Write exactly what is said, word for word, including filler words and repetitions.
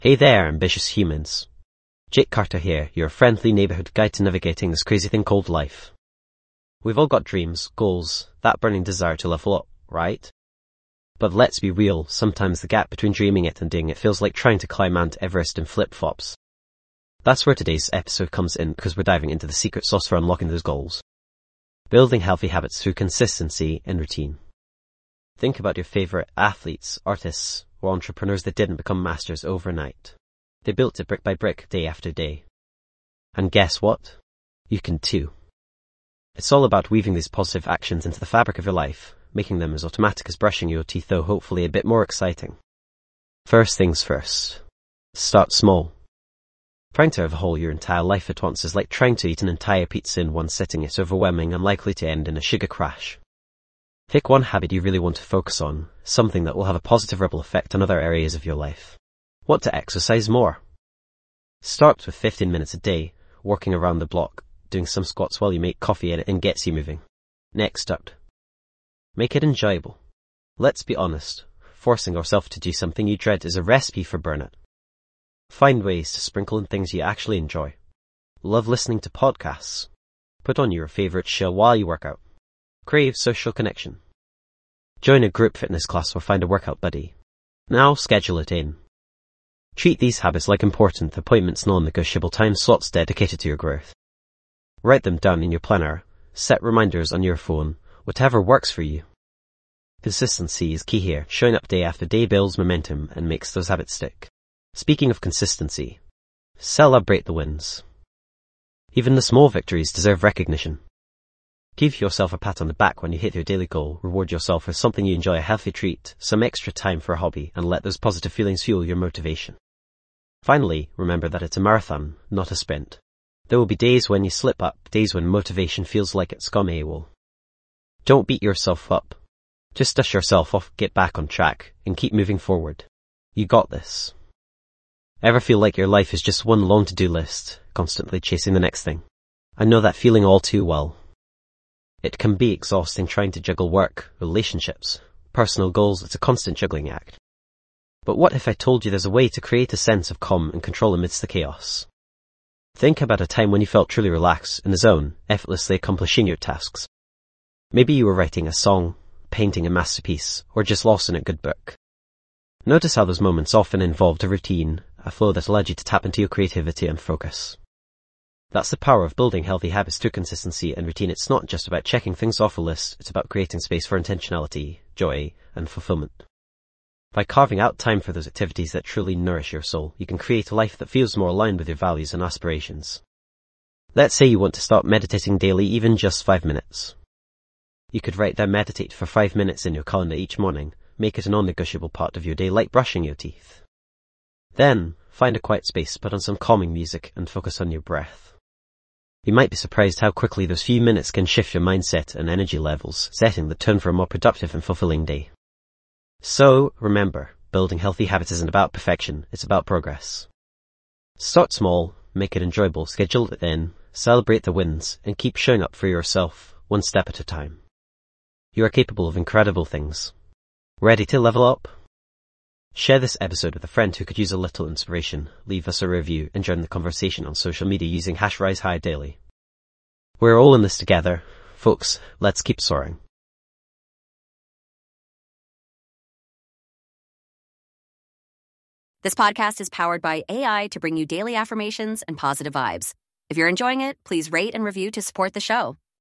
Hey there, ambitious humans. Jake Carter here, your friendly neighborhood guide to navigating this crazy thing called life. We've all got dreams, goals, that burning desire to level up, right? But let's be real, sometimes the gap between dreaming it and doing it feels like trying to climb Mount Everest in flip-flops. That's where today's episode comes in, because we're diving into the secret sauce for unlocking those goals. Building healthy habits through consistency and routine. Think about your favorite athletes, artists, or entrepreneurs that didn't become masters overnight. They built it brick by brick, day after day. And guess what? You can too. It's all about weaving these positive actions into the fabric of your life, making them as automatic as brushing your teeth, though hopefully a bit more exciting. First things first. Start small. Trying to overhaul your entire life at once is like trying to eat an entire pizza in one sitting. It's overwhelming and likely to end in a sugar crash. Pick one habit you really want to focus on, something that will have a positive ripple effect on other areas of your life. Want to exercise more? Start with fifteen minutes a day, working around the block, doing some squats while you make coffee and it gets you moving. Next up. Make it enjoyable. Let's be honest, forcing ourselves to do something you dread is a recipe for burnout. Find ways to sprinkle in things you actually enjoy. Love listening to podcasts. Put on your favorite show while you work out. Crave social connection. Join a group fitness class or find a workout buddy. Now schedule it in. Treat these habits like important appointments, non-negotiable time slots dedicated to your growth. Write them down in your planner. Set reminders on your phone. Whatever works for you. Consistency is key here. Showing up day after day builds momentum and makes those habits stick. Speaking of consistency, celebrate the wins. Even the small victories deserve recognition. Give yourself a pat on the back when you hit your daily goal. Reward yourself with something you enjoy, a healthy treat, some extra time for a hobby, and let those positive feelings fuel your motivation. Finally, remember that it's a marathon, not a sprint. There will be days when you slip up, days when motivation feels like it's gone AWOL. Don't beat yourself up. Just dust yourself off, get back on track, and keep moving forward. You got this. Ever feel like your life is just one long to-do list, constantly chasing the next thing? I know that feeling all too well. It can be exhausting trying to juggle work, relationships, personal goals. It's a constant juggling act. But what if I told you there's a way to create a sense of calm and control amidst the chaos? Think about a time when you felt truly relaxed, in the zone, effortlessly accomplishing your tasks. Maybe you were writing a song, painting a masterpiece, or just lost in a good book. Notice how those moments often involved a routine, a flow that allowed you to tap into your creativity and focus. That's the power of building healthy habits through consistency and routine. It's not just about checking things off a list, it's about creating space for intentionality, joy, and fulfillment. By carving out time for those activities that truly nourish your soul, you can create a life that feels more aligned with your values and aspirations. Let's say you want to start meditating daily, even just five minutes. You could write down meditate for five minutes in your calendar each morning, make it a non-negotiable part of your day like brushing your teeth. Then, find a quiet space, put on some calming music, and focus on your breath. You might be surprised how quickly those few minutes can shift your mindset and energy levels, setting the tone for a more productive and fulfilling day. So, remember, building healthy habits isn't about perfection, it's about progress. Start small, make it enjoyable, schedule it in, celebrate the wins, and keep showing up for yourself, one step at a time. You are capable of incredible things. Ready to level up? Share this episode with a friend who could use a little inspiration. Leave us a review and join the conversation on social media using hash RiseHighDaily. We're all in this together. Folks, let's keep soaring. This podcast is powered by A I to bring you daily affirmations and positive vibes. If you're enjoying it, please rate and review to support the show.